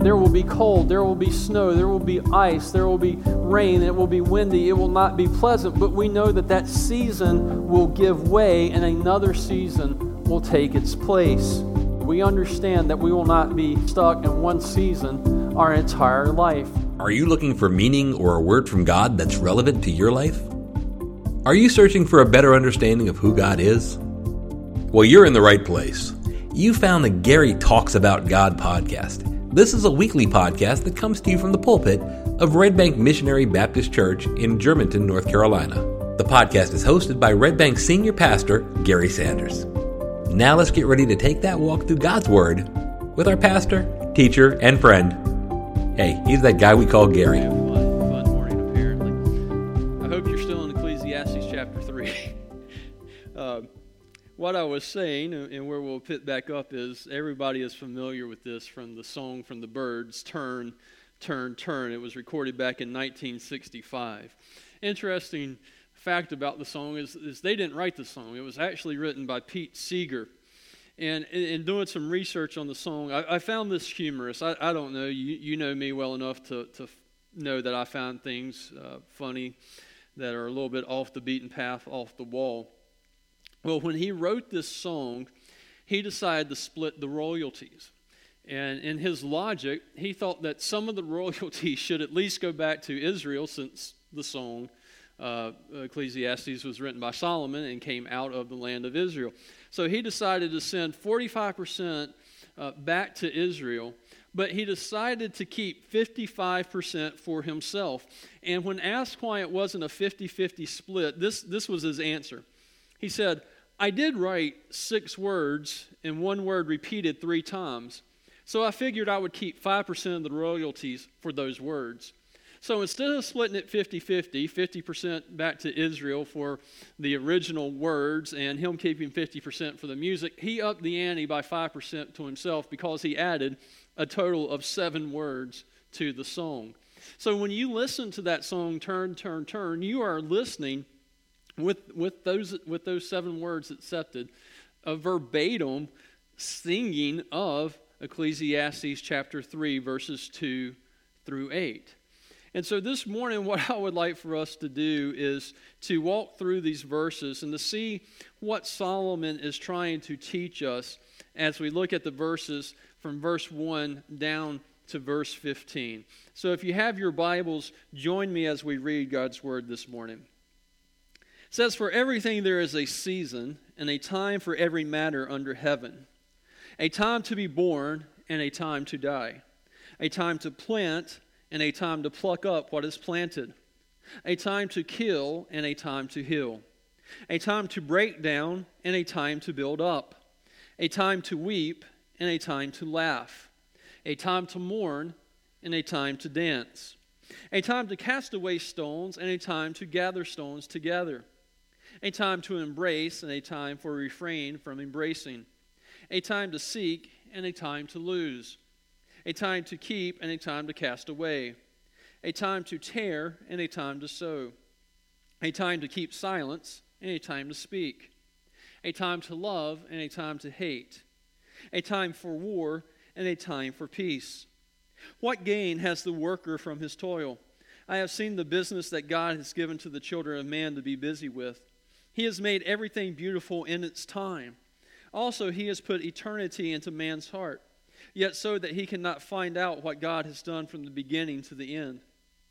There will be cold, there will be snow, there will be ice, there will be rain, it will be windy, it will not be pleasant, but we know that that season will give way and another season will take its place. We understand that we will not be stuck in one season our entire life. Are you looking for meaning or a word from God that's relevant to your life? Are you searching for a better understanding of who God is? Well, you're in the right place. You found the Gary Talks About God podcast. This is a weekly podcast that comes to you from the pulpit of Red Bank Missionary Baptist Church in Germantown, North Carolina. The podcast is hosted by Red Bank Senior Pastor Gary Sanders. Now let's get ready to take that walk through God's Word with our pastor, teacher, and friend. Hey, he's that guy we call Gary. Yeah, fun morning, apparently. I hope you're still in Ecclesiastes chapter 3. What I was saying, and where we'll pick back up, is everybody is familiar with this from the song from the Byrds, Turn, Turn, Turn. It was recorded back in 1965. Interesting fact about the song is they didn't write the song. It was actually written by Pete Seeger. And in doing some research on the song, I found this humorous. I don't know, you know me well enough to know that I found things funny that are a little bit off the beaten path, off the wall. Well, when he wrote this song, he decided to split the royalties. And in his logic, he thought that some of the royalties should at least go back to Israel, since the song Ecclesiastes was written by Solomon and came out of the land of Israel. So he decided to send 45% back to Israel, but he decided to keep 55% for himself. And when asked why it wasn't a 50-50 split, this was his answer. He said, I did write 6 words and 1 word repeated 3 times. So I figured I would keep 5% of the royalties for those words. So instead of splitting it 50-50, 50% back to Israel for the original words and him keeping 50% for the music, he upped the ante by 5% to himself because he added a total of 7 words to the song. So when you listen to that song, Turn, Turn, Turn, you are listening with those 7 words accepted, a verbatim singing of Ecclesiastes chapter 3, verses 2 through 8. And so this morning, what I would like for us to do is to walk through these verses and to see what Solomon is trying to teach us as we look at the verses from verse 1 down to verse 15. So if you have your Bibles, join me as we read God's Word this morning. It says, for everything there is a season and a time for every matter under heaven, a time to be born and a time to die, a time to plant and a time to pluck up what is planted, a time to kill and a time to heal, a time to break down and a time to build up, a time to weep and a time to laugh, a time to mourn and a time to dance, a time to cast away stones and a time to gather stones together, a time to embrace and a time for refrain from embracing, a time to seek and a time to lose, a time to keep and a time to cast away, a time to tear and a time to sow, a time to keep silence and a time to speak, a time to love and a time to hate, a time for war and a time for peace. What gain has the worker from his toil? I have seen the business that God has given to the children of man to be busy with. He has made everything beautiful in its time. Also, he has put eternity into man's heart, yet so that he cannot find out what God has done from the beginning to the end.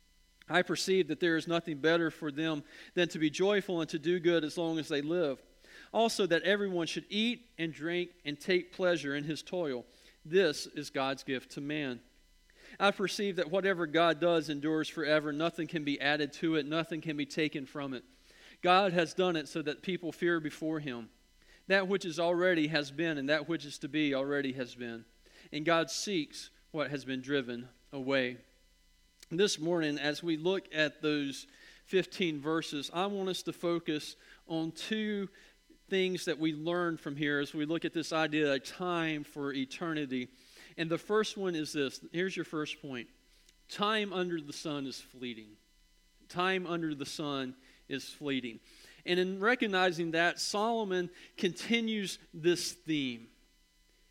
I perceive that there is nothing better for them than to be joyful and to do good as long as they live. Also, that everyone should eat and drink and take pleasure in his toil. This is God's gift to man. I perceive that whatever God does endures forever. Nothing can be added to it. Nothing can be taken from it. God has done it so that people fear before him. That which is already has been, and that which is to be already has been. And God seeks what has been driven away. This morning, as we look at those 15 verses, I want us to focus on 2 things that we learn from here as we look at this idea of a time for eternity. And the first one is this. Here's your first point. Time under the sun is fleeting. Time under the sun is fleeting. And in recognizing that, Solomon continues this theme.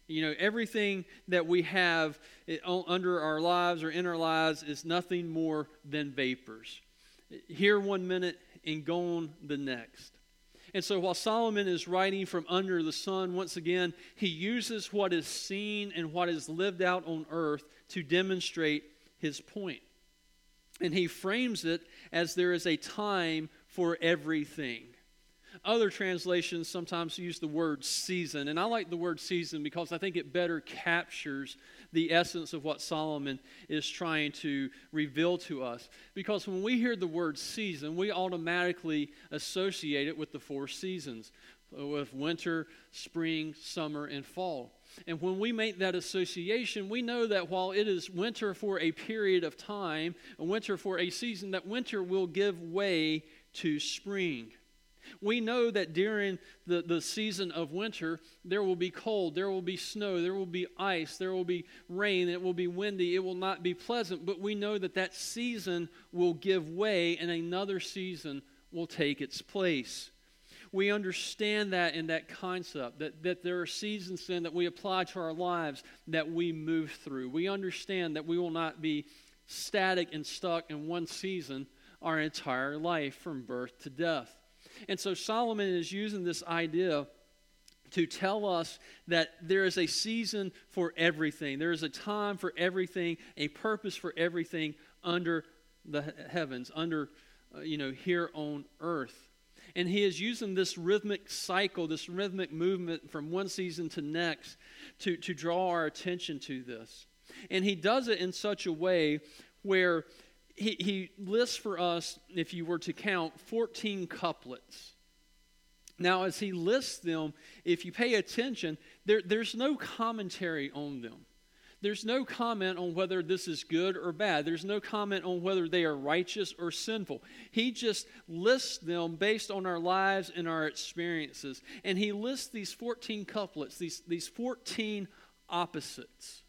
Everything that we have under our lives or in our lives is nothing more than vapors. Here 1 minute and gone the next. And so while Solomon is writing from under the sun, once again, he uses what is seen and what is lived out on earth to demonstrate his point. And he frames it as there is a time for everything. Other translations sometimes use the word season, and I like the word season because I think it better captures the essence of what Solomon is trying to reveal to us. Because when we hear the word season, we automatically associate it with the 4 seasons, with winter, spring, summer, and fall. And when we make that association, we know that while it is winter for a period of time, a winter for a season, that winter will give way to spring. We know that during the season of winter, there will be cold, there will be snow, there will be ice, there will be rain, it will be windy, it will not be pleasant, but we know that that season will give way and another season will take its place. We understand that in that concept, that there are seasons then that we apply to our lives that we move through. We understand that we will not be static and stuck in one season our entire life from birth to death. And so Solomon is using this idea to tell us that there is a season for everything. There is a time for everything, a purpose for everything under the heavens, here on earth. And he is using this rhythmic cycle, this rhythmic movement from one season to next to draw our attention to this. And he does it in such a way where he lists for us, if you were to count, 14 couplets. Now, as he lists them, if you pay attention, there's no commentary on them. There's no comment on whether this is good or bad. There's no comment on whether they are righteous or sinful. He just lists them based on our lives and our experiences. And he lists these 14 couplets, these 14 opposites.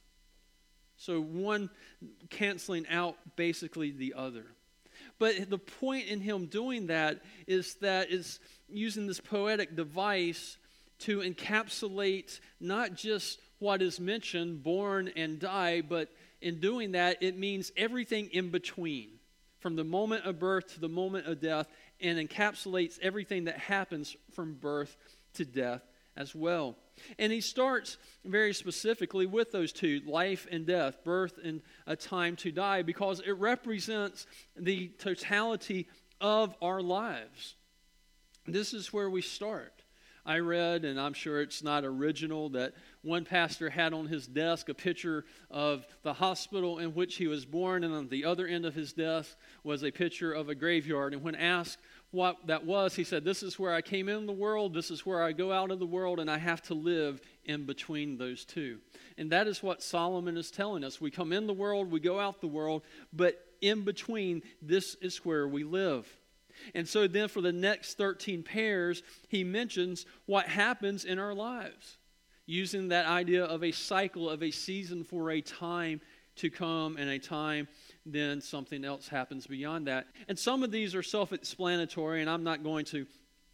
So one canceling out basically the other. But the point in him doing that is using this poetic device to encapsulate not just what is mentioned, born and die, but in doing that, it means everything in between, from the moment of birth to the moment of death, and encapsulates everything that happens from birth to death as well. And he starts very specifically with those two, life and death, birth and a time to die, because it represents the totality of our lives. This is where we start. I read, and I'm sure it's not original, that one pastor had on his desk a picture of the hospital in which he was born, and on the other end of his desk was a picture of a graveyard. And when asked what that was, he said, "This is where I came in the world, this is where I go out of the world, and I have to live in between those two." And that is what Solomon is telling us. We come in the world, we go out the world, but in between, this is where we live. And so then for the next 13 pairs, he mentions what happens in our lives, using that idea of a cycle, of a season for a time to come and a time then something else happens beyond that. And some of these are self-explanatory, and I'm not going to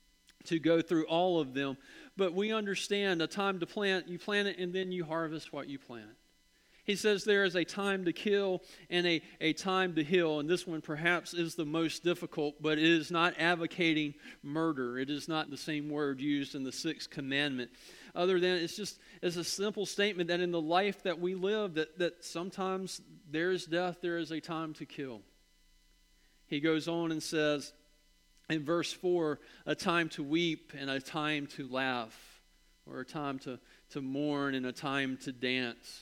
go through all of them, but we understand a time to plant, you plant it and then you harvest what you plant. He says there is a time to kill and a time to heal. And this one perhaps is the most difficult, but it is not advocating murder. It is not the same word used in the 6th commandment. Other than it's a simple statement that in the life that we live, that sometimes there is death, there is a time to kill. He goes on and says in verse 4, a time to weep and a time to laugh, or a time to mourn and a time to dance.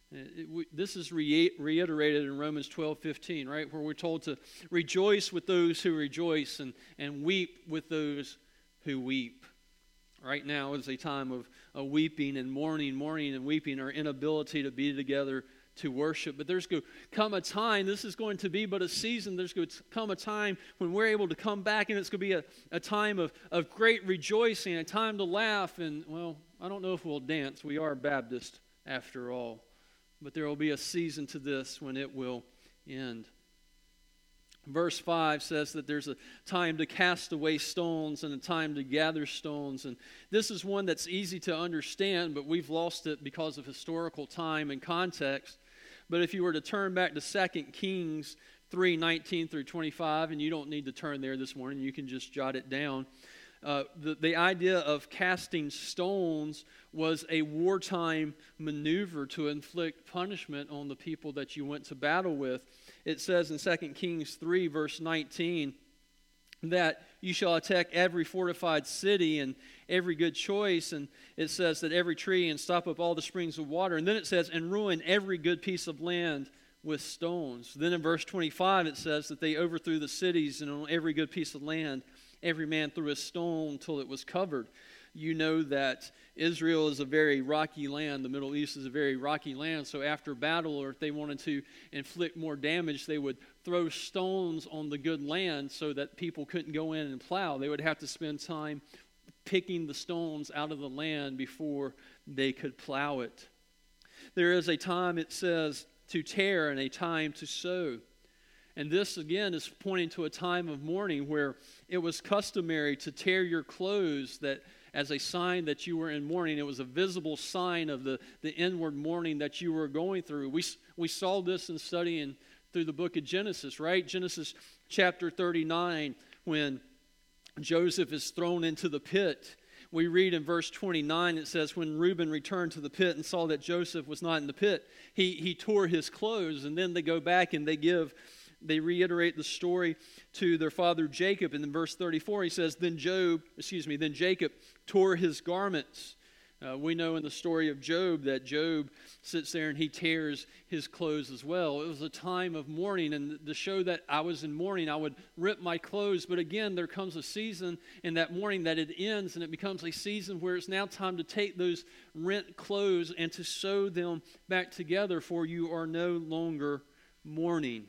This is reiterated in Romans 12:15, right, where we're told to rejoice with those who rejoice and weep with those who weep. Right now is a time of weeping and mourning and weeping, our inability to be together to worship. But there's going to come a time, this is going to be but a season, there's going to come a time when we're able to come back, and it's going to be a time of great rejoicing, a time to laugh. And, well, I don't know if we'll dance. We are Baptist after all. But there will be a season to this when it will end. Verse 5 says that there's a time to cast away stones and a time to gather stones. And this is one that's easy to understand, but we've lost it because of historical time and context. But if you were to turn back to 2 Kings 3:19 through 25, and you don't need to turn there this morning, you can just jot it down. The idea of casting stones was a wartime maneuver to inflict punishment on the people that you went to battle with. It says in 2 Kings 3, verse 19, that you shall attack every fortified city and every good choice. And it says that every tree and stop up all the springs of water. And then it says, and ruin every good piece of land with stones. Then in verse 25, it says that they overthrew the cities, and on every good piece of land, every man threw a stone till it was covered. You know that Israel is a very rocky land. The Middle East is a very rocky land. So after battle, or if they wanted to inflict more damage, they would throw stones on the good land so that people couldn't go in and plow. They would have to spend time picking the stones out of the land before they could plow it. There is a time, it says, to tear and a time to sow. And this, again, is pointing to a time of mourning where it was customary to tear your clothes that as a sign that you were in mourning. It was a visible sign of the inward mourning that you were going through. We saw this in studying through the book of Genesis, right? Genesis chapter 39, when Joseph is thrown into the pit. We read in verse 29, it says, when Reuben returned to the pit and saw that Joseph was not in the pit, he tore his clothes. And then they go back and they reiterate the story to their father Jacob. And in verse 34, he says, then Jacob tore his garments. We know in the story of Job that Job sits there and he tears his clothes as well. It was a time of mourning, and to show that I was in mourning, I would rip my clothes. But again, there comes a season in that mourning that it ends, and it becomes a season where it's now time to take those rent clothes and to sew them back together, for you are no longer mourning.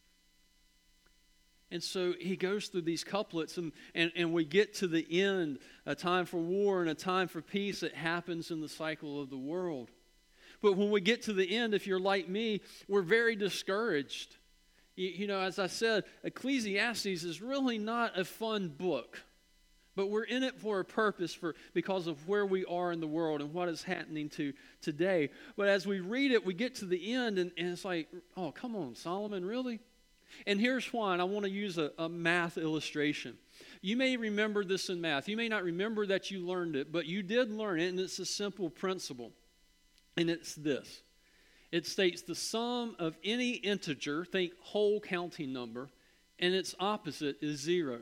And so he goes through these couplets, and we get to the end, a time for war and a time for peace. It happens in the cycle of the world. But when we get to the end, if you're like me, we're very discouraged. You know, as I said, Ecclesiastes is really not a fun book. But we're in it for a purpose, because of where we are in the world and what is happening today. But as we read it, we get to the end, and it's like, oh, come on, Solomon, really? And here's why, and I want to use a math illustration. You may remember this in math. You may not remember that you learned it, but you did learn it, and it's a simple principle. And it's this. It states the sum of any integer, think whole counting number, and its opposite is 0.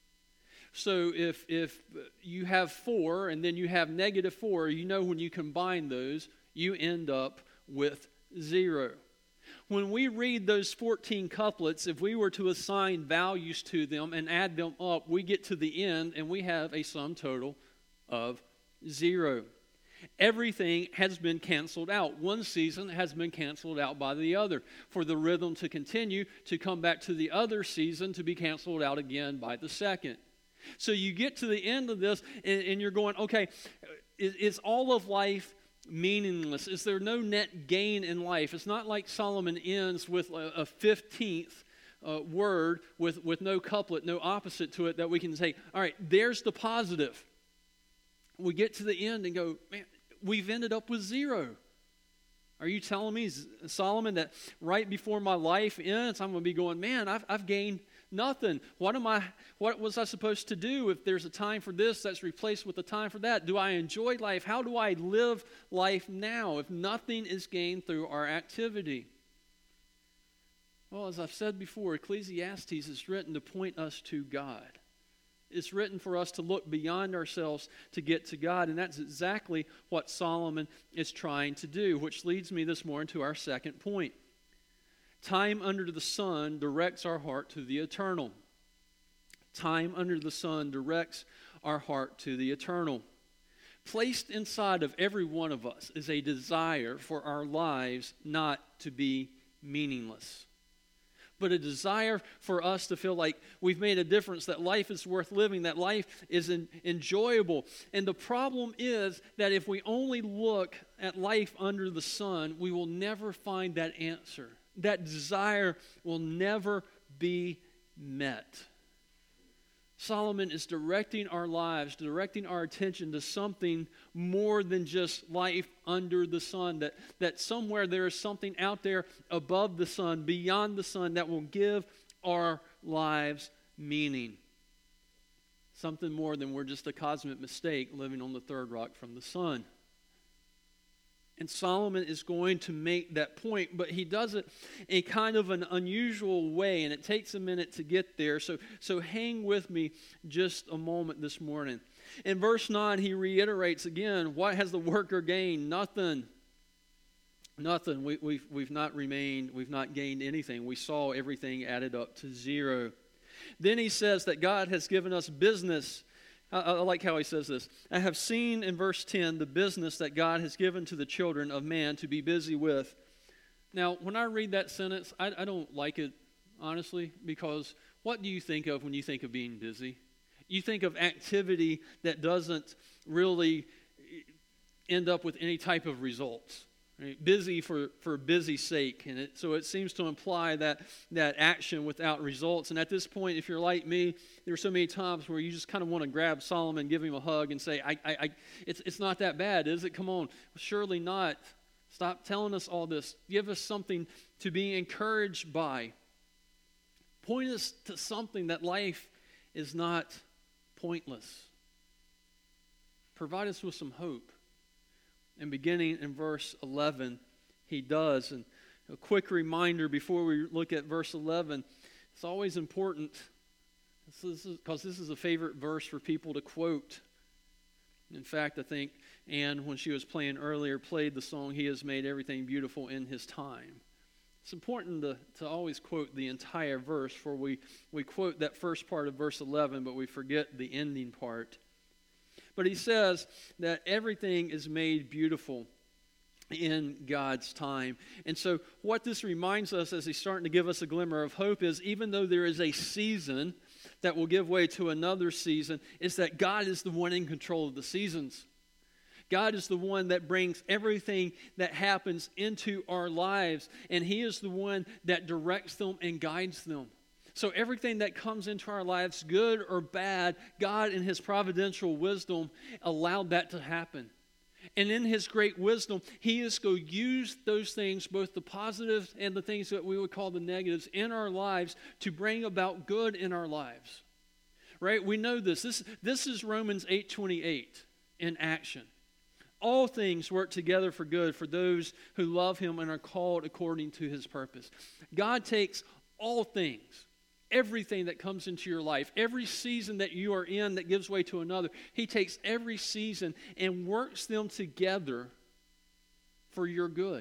So if you have 4 and then you have -4, you know when you combine those, you end up with 0. When we read those 14 couplets, if we were to assign values to them and add them up, we get to the end and we have a sum total of 0. Everything has been canceled out. One season has been canceled out by the other. For the rhythm to continue, to come back to the other season, to be canceled out again by the second. So you get to the end of this and you're going, okay, is all of life meaningless? Is there no net gain in life? It's not like Solomon ends with a 15th word with no couplet, no opposite to it that we can say, all right, there's the positive. We get to the end and go, man, we've ended up with 0. Are you telling me, Solomon, that right before my life ends, I'm going to be going, man, I've gained nothing. What was I supposed to do if there's a time for this that's replaced with a time for that? Do I enjoy life? How do I live life now if nothing is gained through our activity? Well, as I've said before, Ecclesiastes is written to point us to God. It's written for us to look beyond ourselves to get to God, and that's exactly what Solomon is trying to do, which leads me this morning to our second point. Time under the sun directs our heart to the eternal. Time under the sun directs our heart to the eternal. Placed inside of every one of us is a desire for our lives not to be meaningless, but a desire for us to feel like we've made a difference, that life is worth living, that life is enjoyable. And the problem is that if we only look at life under the sun, we will never find that answer. That desire will never be met. Solomon is directing our lives, directing our attention to something more than just life under the sun, that somewhere there is something out there above the sun, beyond the sun, that will give our lives meaning. Something more than we're just a cosmic mistake living on the third rock from the sun. And Solomon is going to make that point, but he does it in kind of an unusual way, and it takes a minute to get there. So hang with me just a moment this morning. In verse 9, he reiterates again, what has the worker gained? Nothing. Nothing. We've not gained anything. We saw everything added up to zero. Then he says that God has given us business. I like how he says this. I have seen in verse 10 the business that God has given to the children of man to be busy with. Now, when I read that sentence, I don't like it, honestly, because what do you think of when you think of being busy? You think of activity that doesn't really end up with any type of results. Right? Busy for busy's sake, and so it seems to imply that action without results. And at this point, if you're like me, there are so many times where you just kind of want to grab Solomon, give him a hug, and say, "It's not that bad, is it? Come on, surely not. Stop telling us all this. Give us something to be encouraged by. Point us to something that life is not pointless. Provide us with some hope." And beginning in verse 11, he does. And a quick reminder before we look at verse 11, it's always important, because this is a favorite verse for people to quote. In fact, I think Anne, when she was playing earlier, played the song, "He has made everything beautiful in his time." It's important to always quote the entire verse, for we quote that first part of verse 11, but we forget the ending part. But he says that everything is made beautiful in God's time. And so what this reminds us, as he's starting to give us a glimmer of hope, is even though there is a season that will give way to another season, is that God is the one in control of the seasons. God is the one that brings everything that happens into our lives, and he is the one that directs them and guides them. So everything that comes into our lives, good or bad, God in his providential wisdom allowed that to happen. And in his great wisdom, he is going to use those things, both the positives and the things that we would call the negatives in our lives, to bring about good in our lives. Right? We know this. This is Romans 8:28 in action. All things work together for good for those who love him and are called according to his purpose. God takes all things, everything that comes into your life, every season that you are in that gives way to another, he takes every season and works them together for your good.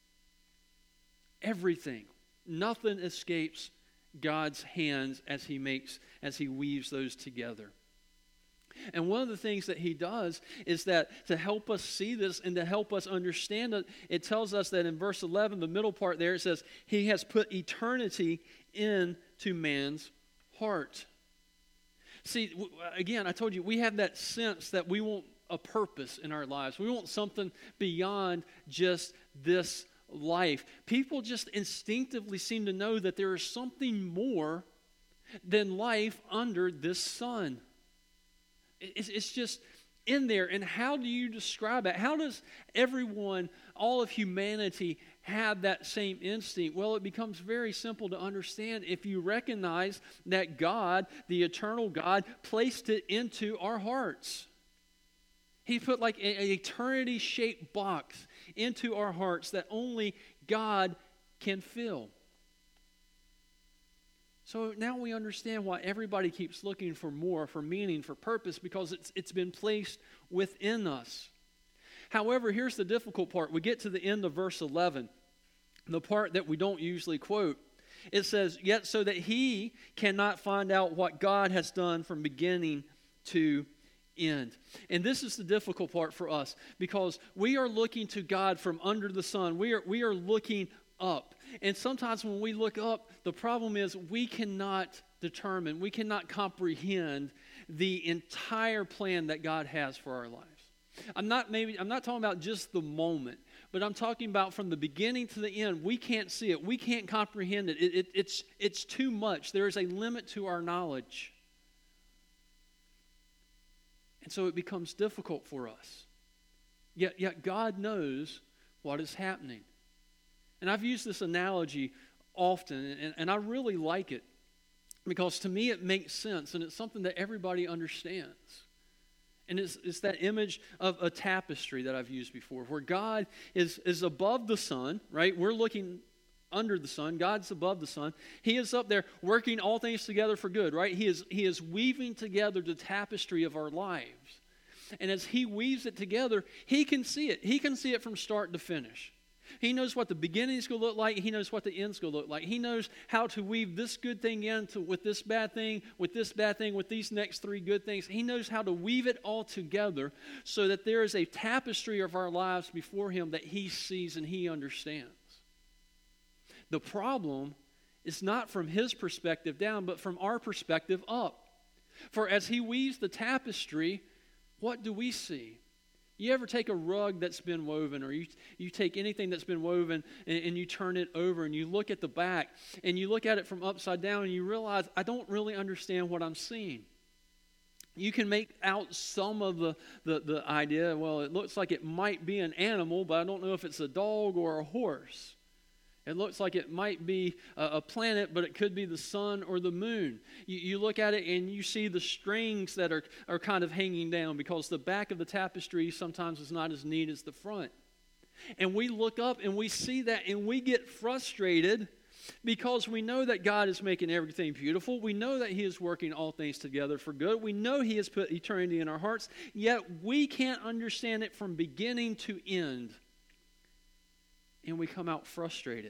Everything. Nothing escapes God's hands as he weaves those together. And one of the things that he does is that to help us see this and to help us understand it, it tells us that in verse 11, the middle part there, it says, he has put eternity into man's heart. See, again, I told you, we have that sense that we want a purpose in our lives. We want something beyond just this life. People just instinctively seem to know that there is something more than life under this sun. It's just in there. And how do you describe it? How does everyone, all of humanity, have that same instinct? Well, it becomes very simple to understand if you recognize that God, the eternal God, placed it into our hearts. He put like an eternity-shaped box into our hearts that only God can fill. So now we understand why everybody keeps looking for more, for meaning, for purpose, because it's been placed within us. However, here's the difficult part. We get to the end of verse 11, the part that we don't usually quote. It says, yet so that he cannot find out what God has done from beginning to end. And this is the difficult part for us, because we are looking to God from under the sun. We are looking up. And sometimes when we look up, the problem is we cannot determine, we cannot comprehend the entire plan that God has for our lives. I'm not talking about just the moment, but I'm talking about from the beginning to the end. We can't see it. We can't comprehend it. It's too much. There is a limit to our knowledge. And so it becomes difficult for us. Yet God knows what is happening. And I've used this analogy often, and I really like it because to me it makes sense, and it's something that everybody understands. And it's that image of a tapestry that I've used before, where God is above the sun, right? We're looking under the sun. God's above the sun. He is up there working all things together for good, right? He is weaving together the tapestry of our lives. And as He weaves it together, He can see it. He can see it from start to finish. He knows what the beginning is going to look like. He knows what the end is going to look like. He knows how to weave this good thing with this bad thing, with this bad thing, with these next three good things. He knows how to weave it all together so that there is a tapestry of our lives before Him that He sees and He understands. The problem is not from His perspective down, but from our perspective up. For as He weaves the tapestry, what do we see? You ever take a rug that's been woven, or you take anything that's been woven and you turn it over and you look at the back and you look at it from upside down and you realize, I don't really understand what I'm seeing. You can make out some of the idea, well, it looks like it might be an animal, but I don't know if it's a dog or a horse. It looks like it might be a planet, but it could be the sun or the moon. You look at it and you see the strings that are kind of hanging down because the back of the tapestry sometimes is not as neat as the front. And we look up and we see that and we get frustrated because we know that God is making everything beautiful. We know that He is working all things together for good. We know He has put eternity in our hearts, yet we can't understand it from beginning to end. And we come out frustrated.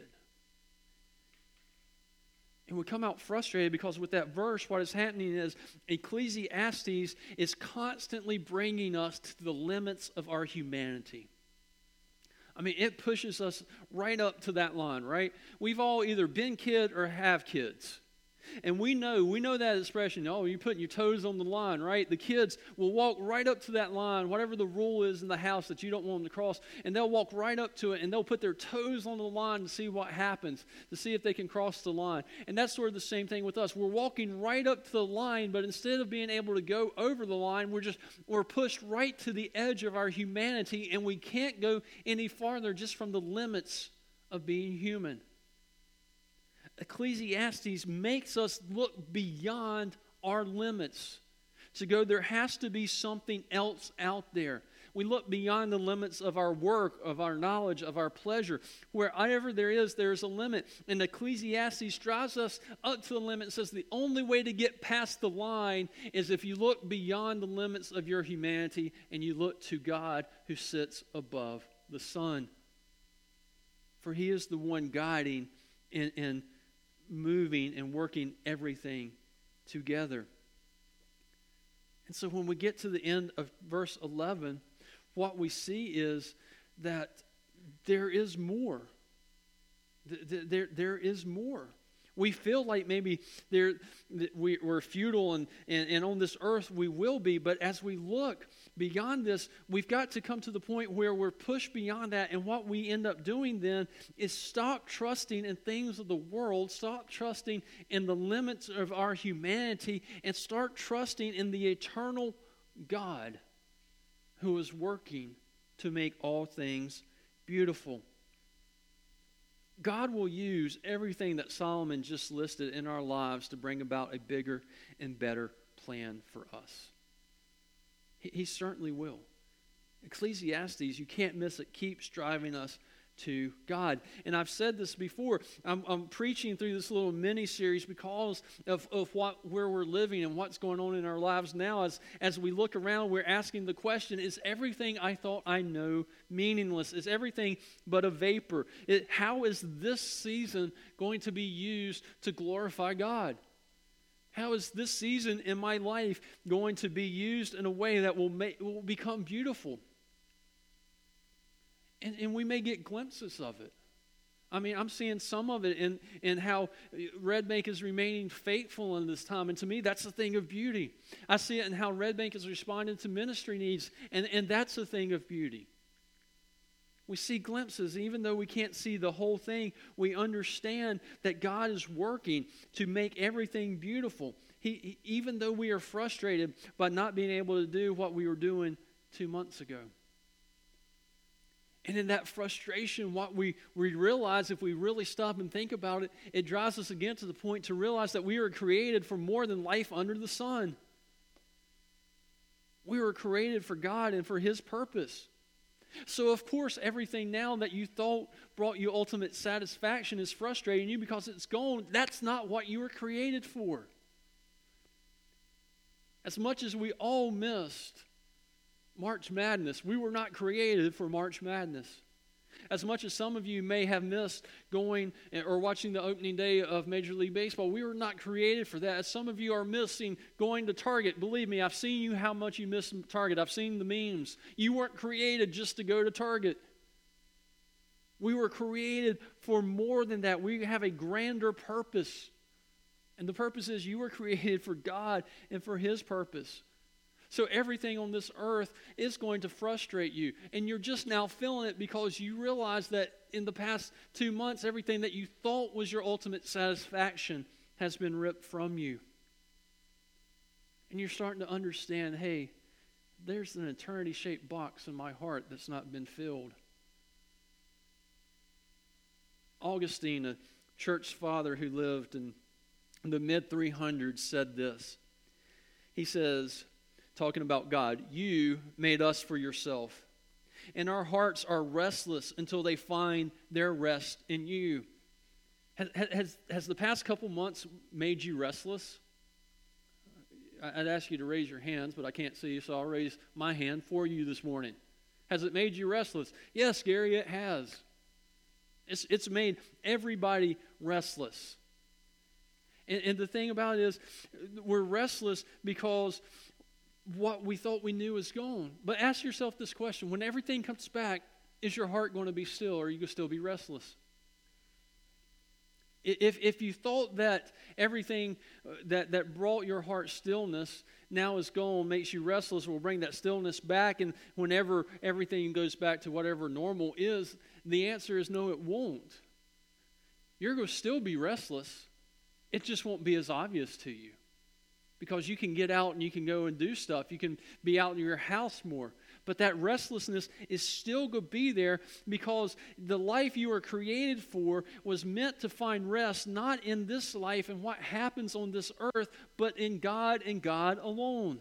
And we come out frustrated because with that verse, what is happening is Ecclesiastes is constantly bringing us to the limits of our humanity. I mean, it pushes us right up to that line, right? We've all either been kid or have kids. And we know that expression, oh, you're putting your toes on the line, right? The kids will walk right up to that line, whatever the rule is in the house that you don't want them to cross, and they'll walk right up to it, and they'll put their toes on the line to see what happens, to see if they can cross the line. And that's sort of the same thing with us. We're walking right up to the line, but instead of being able to go over the line, we're pushed right to the edge of our humanity, and we can't go any farther just from the limits of being human. Ecclesiastes makes us look beyond our limits to go, there has to be something else out there. We look beyond the limits of our work, of our knowledge, of our pleasure. Wherever there's a limit. And Ecclesiastes drives us up to the limit and says the only way to get past the line is if you look beyond the limits of your humanity and you look to God who sits above the sun. For He is the one guiding and moving and working everything together. And so when we get to the end of verse 11, what we see is that there is more. There is more. We feel like maybe we're futile and on this earth we will be, but as we look beyond this, we've got to come to the point where we're pushed beyond that, and what we end up doing then is stop trusting in things of the world, stop trusting in the limits of our humanity, and start trusting in the eternal God who is working to make all things beautiful. God will use everything that Solomon just listed in our lives to bring about a bigger and better plan for us. He certainly will. Ecclesiastes, you can't miss it, keeps driving us to God. And I've said this before, I'm preaching through this little mini-series because of where we're living and what's going on in our lives now. As we look around, we're asking the question, is everything I thought I know meaningless? Is everything but a vapor? How is this season going to be used to glorify God? How is this season in my life going to be used in a way that will become beautiful? And we may get glimpses of it. I mean, I'm seeing some of it in how Red Bank is remaining faithful in this time. And to me, that's a thing of beauty. I see it in how Red Bank is responding to ministry needs. And that's a thing of beauty. We see glimpses. Even though we can't see the whole thing, we understand that God is working to make everything beautiful. Even though we are frustrated by not being able to do what we were doing 2 months ago. And in that frustration, what we realize, if we really stop and think about it, it drives us again to the point to realize that we were created for more than life under the sun. We were created for God and for His purpose. So, of course, everything now that you thought brought you ultimate satisfaction is frustrating you because it's gone. That's not what you were created for. As much as we all missed March Madness, we were not created for March Madness. As much as some of you may have missed going or watching the opening day of Major League Baseball, we were not created for that. As some of you are missing going to Target, believe me, I've seen you how much you miss Target. I've seen the memes. You weren't created just to go to Target. We were created for more than that. We have a grander purpose. And the purpose is you were created for God and for His purpose. So everything on this earth is going to frustrate you. And you're just now feeling it because you realize that in the past 2 months, everything that you thought was your ultimate satisfaction has been ripped from you. And you're starting to understand, hey, there's an eternity-shaped box in my heart that's not been filled. Augustine, a church father who lived in the mid-300s, said this. He says, talking about God, you made us for yourself, and our hearts are restless until they find their rest in you. Has the past couple months made you restless? I'd ask you to raise your hands, but I can't see you, so I'll raise my hand for you this morning. Has it made you restless? Yes, Gary, it has. It's made everybody restless. And the thing about it is, we're restless because what we thought we knew is gone. But ask yourself this question. When everything comes back, is your heart going to be still, or are you going to still be restless? If you thought that everything that brought your heart stillness now is gone, makes you restless, will bring that stillness back, and whenever everything goes back to whatever normal is, the answer is no, it won't. You're going to still be restless. It just won't be as obvious to you. Because you can get out and you can go and do stuff. You can be out in your house more. But that restlessness is still going to be there because the life you were created for was meant to find rest, not in this life and what happens on this earth, but in God and God alone.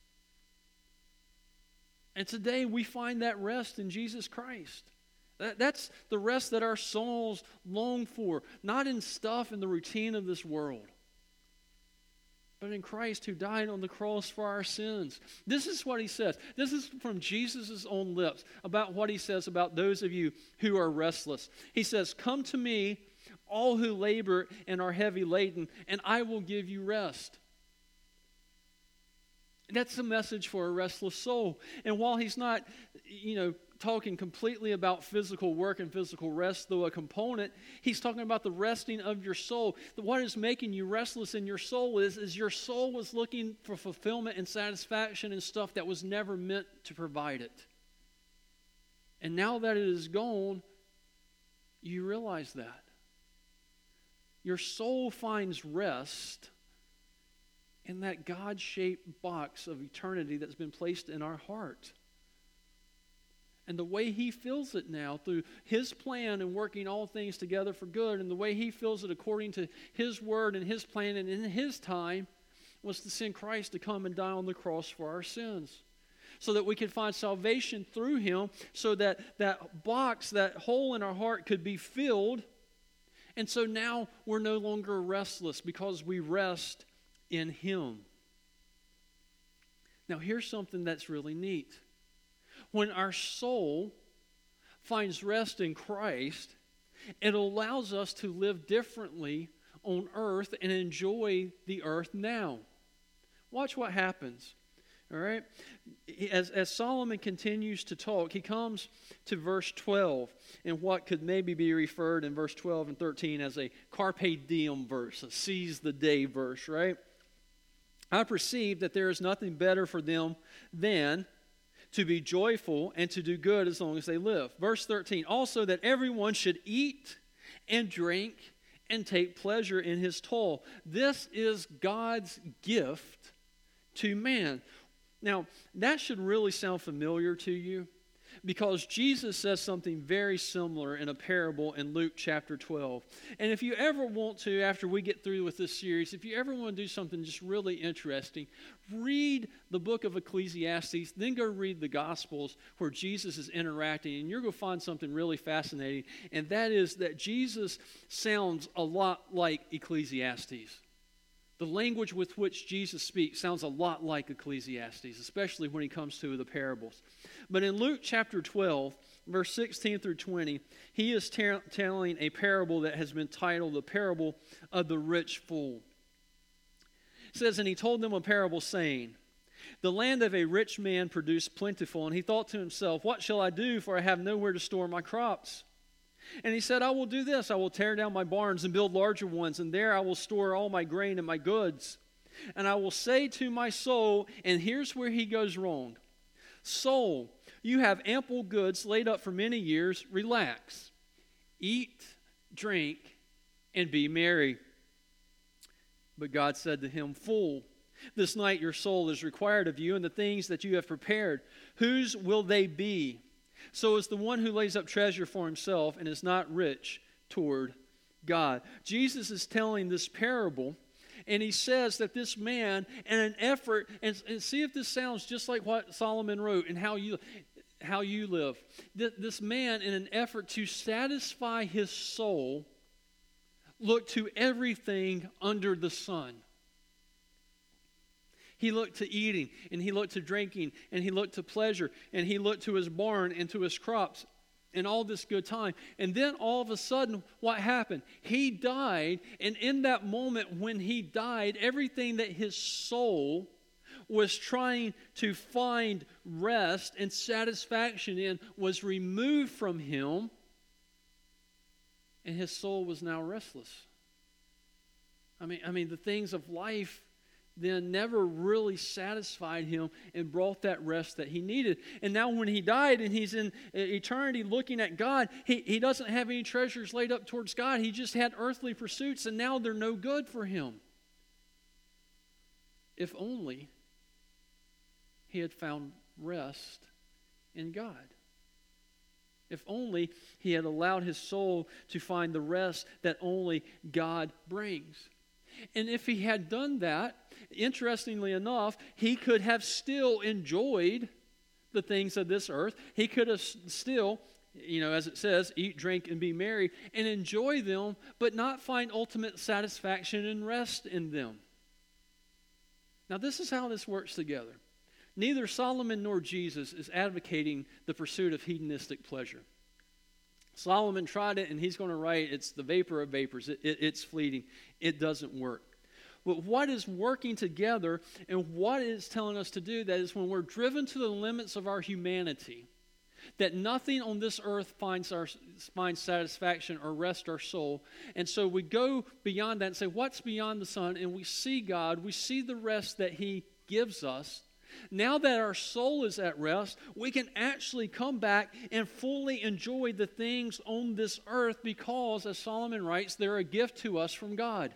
And today we find that rest in Jesus Christ. That's the rest that our souls long for, not in stuff in the routine of this world, but in Christ who died on the cross for our sins. This is what He says. This is from Jesus' own lips about what He says about those of you who are restless. He says, "Come to me, all who labor and are heavy laden, and I will give you rest." That's the message for a restless soul. And while He's not, talking completely about physical work and physical rest, though a component, He's talking about the resting of your soul. What is making you restless in your soul is your soul was looking for fulfillment and satisfaction in stuff that was never meant to provide it. And now that it is gone, you realize that. Your soul finds rest in that God-shaped box of eternity that's been placed in our heart. And the way He fills it now through His plan and working all things together for good, and the way He fills it according to His word and His plan and in His time, was to send Christ to come and die on the cross for our sins, so that we could find salvation through Him, so that that box, that hole in our heart could be filled. And so now we're no longer restless because we rest in Him. Now here's something that's really neat. When our soul finds rest in Christ, it allows us to live differently on earth and enjoy the earth now. Watch what happens. All right? As Solomon continues to talk, he comes to verse 12, and what could maybe be referred in verse 12 and 13 as a carpe diem verse, a seize the day verse, right? I perceive that there is nothing better for them than to be joyful and to do good as long as they live. Verse 13, also that everyone should eat and drink and take pleasure in his toil. This is God's gift to man. Now, that should really sound familiar to you, because Jesus says something very similar in a parable in Luke chapter 12. And if you ever want to, after we get through with this series, if you ever want to do something just really interesting, read the book of Ecclesiastes, then go read the Gospels where Jesus is interacting, and you're going to find something really fascinating, and that is that Jesus sounds a lot like Ecclesiastes. The language with which Jesus speaks sounds a lot like Ecclesiastes, especially when he comes to the parables. But in Luke chapter 12, verse 16 through 20, he is telling a parable that has been titled the parable of the rich fool. It says, and he told them a parable saying, the land of a rich man produced plentiful, and he thought to himself, what shall I do, for I have nowhere to store my crops? And he said, I will do this. I will tear down my barns and build larger ones, and there I will store all my grain and my goods. And I will say to my soul, and here's where he goes wrong. Soul, you have ample goods laid up for many years. Relax. Eat, drink, and be merry. But God said to him, fool, this night your soul is required of you, and the things that you have prepared, whose will they be? So is the one who lays up treasure for himself and is not rich toward God. Jesus is telling this parable, and he says that this man, in an effort, and see if this sounds just like what Solomon wrote and how you live. This man, in an effort to satisfy his soul, looked to everything under the sun. He looked to eating, and he looked to drinking, and he looked to pleasure, and he looked to his barn and to his crops, and all this good time. And then all of a sudden, what happened? He died, and in that moment when he died, everything that his soul was trying to find rest and satisfaction in was removed from him, and his soul was now restless. I mean, the things of life then never really satisfied him and brought that rest that he needed. And now when he died and he's in eternity looking at God, he doesn't have any treasures laid up towards God. He just had earthly pursuits, and now they're no good for him. If only he had found rest in God. If only he had allowed his soul to find the rest that only God brings. And if he had done that, interestingly enough, he could have still enjoyed the things of this earth. He could have still, as it says, eat, drink, and be merry, and enjoy them, but not find ultimate satisfaction and rest in them. Now, this is how this works together. Neither Solomon nor Jesus is advocating the pursuit of hedonistic pleasure. Solomon tried it, and he's going to write, it's the vapor of vapors. It's fleeting. It doesn't work. But what is working together and what it's telling us to do, that is when we're driven to the limits of our humanity, that nothing on this earth finds satisfaction or rest our soul. And so we go beyond that and say, what's beyond the sun? And we see God, we see the rest that he gives us. Now that our soul is at rest, we can actually come back and fully enjoy the things on this earth because, as Solomon writes, they're a gift to us from God.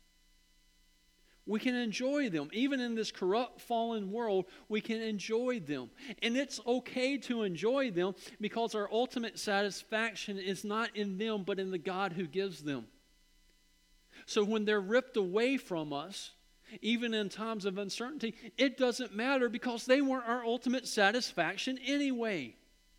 We can enjoy them. Even in this corrupt, fallen world, we can enjoy them. And it's okay to enjoy them because our ultimate satisfaction is not in them, but in the God who gives them. So when they're ripped away from us, even in times of uncertainty, it doesn't matter because they weren't our ultimate satisfaction anyway.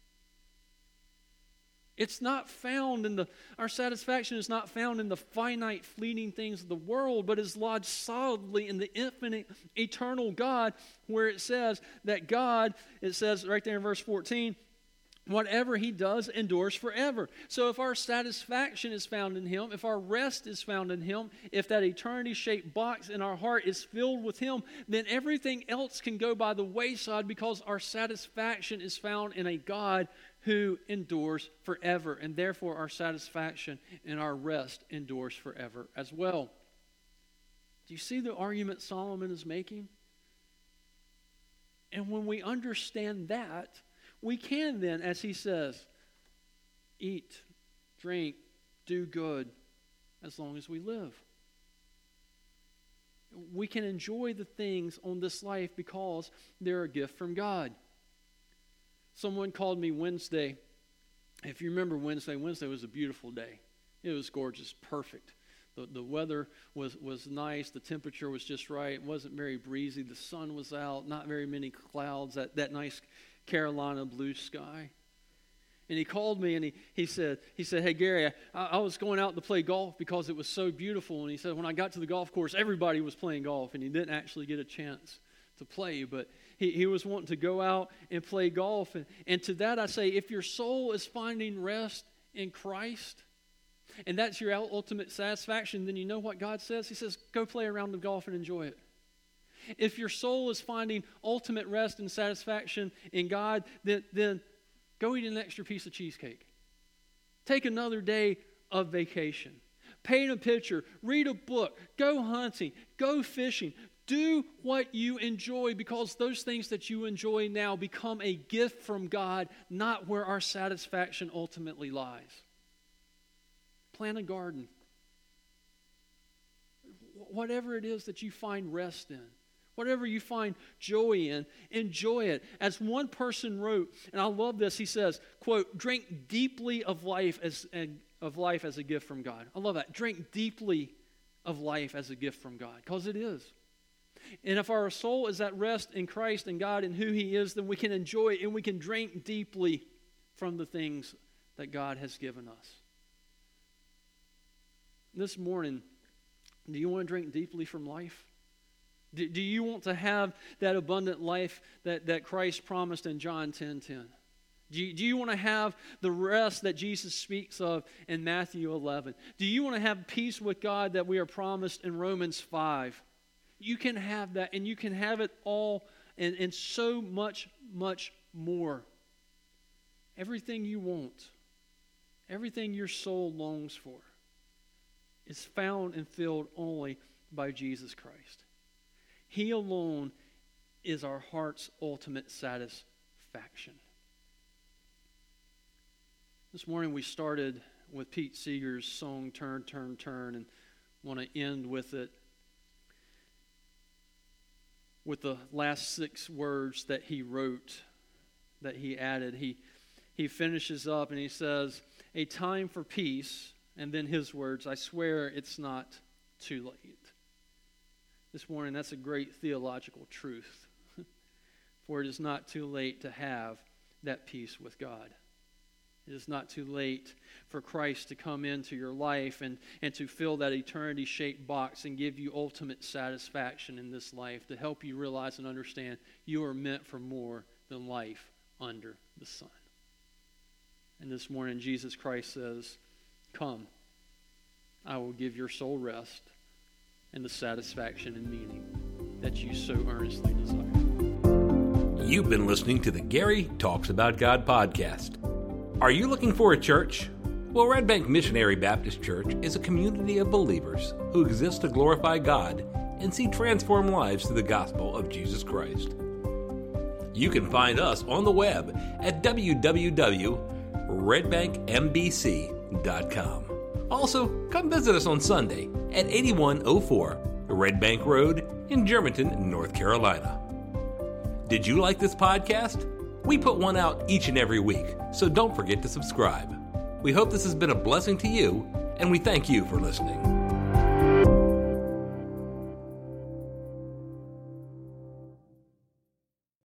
It's not found our satisfaction is not found in the finite, fleeting things of the world, but is lodged solidly in the infinite, eternal God, where it says that God, it says right there in verse 14, whatever he does endures forever. So if our satisfaction is found in him, if our rest is found in him, if that eternity-shaped box in our heart is filled with him, then everything else can go by the wayside because our satisfaction is found in a God who endures forever. And therefore our satisfaction and our rest endures forever as well. Do you see the argument Solomon is making? And when we understand that, we can then, as he says, eat, drink, do good as long as we live. We can enjoy the things on this life because they're a gift from God. Someone called me Wednesday. If you remember Wednesday was a beautiful day. It was gorgeous, perfect. The weather was nice. The temperature was just right. It wasn't very breezy. The sun was out. Not very many clouds. That nice Carolina blue sky. And he called me and he said, hey, Gary, I was going out to play golf because it was so beautiful. And he said, when I got to the golf course, everybody was playing golf. And he didn't actually get a chance to play. But he was wanting to go out and play golf. And to that I say, if your soul is finding rest in Christ, and that's your ultimate satisfaction, then you know what God says? He says, go play a round of golf and enjoy it. If your soul is finding ultimate rest and satisfaction in God, then go eat an extra piece of cheesecake. Take another day of vacation. Paint a picture. Read a book. Go hunting. Go fishing. Do what you enjoy, because those things that you enjoy now become a gift from God, not where our satisfaction ultimately lies. Plant a garden. Whatever it is that you find rest in, whatever you find joy in, enjoy it. As one person wrote, and I love this, he says, quote, drink deeply of life as a gift from God. I love that. Drink deeply of life as a gift from God, because it is. And if our soul is at rest in Christ and God and who He is, then we can enjoy it and we can drink deeply from the things that God has given us. This morning, do you want to drink deeply from life? Do you want to have that abundant life that Christ promised in John 10:10? Do you want to have the rest that Jesus speaks of in Matthew 11? Do you want to have peace with God that we are promised in Romans 5? You can have that, and you can have it all and so much, much more. Everything you want, everything your soul longs for, is found and filled only by Jesus Christ. He alone is our heart's ultimate satisfaction. This morning we started with Pete Seeger's song, Turn, Turn, Turn, and want to end with it, with the last 6 words that he wrote, that he added. He finishes up and he says, a time for peace, and then his words, I swear it's not too late. This morning, that's a great theological truth. For it is not too late to have that peace with God. It is not too late for Christ to come into your life and to fill that eternity-shaped box and give you ultimate satisfaction in this life, to help you realize and understand you are meant for more than life under the sun. And this morning, Jesus Christ says, come, I will give your soul rest and the satisfaction and meaning that you so earnestly desire. You've been listening to the Gary Talks About God podcast. Are you looking for a church? Well, Red Bank Missionary Baptist Church is a community of believers who exist to glorify God and see transformed lives through the gospel of Jesus Christ. You can find us on the web at www.redbankmbc.com. Also, come visit us on Sunday at 8104 Red Bank Road in Germantown, North Carolina. Did you like this podcast? We put one out each and every week, so don't forget to subscribe. We hope this has been a blessing to you, and we thank you for listening.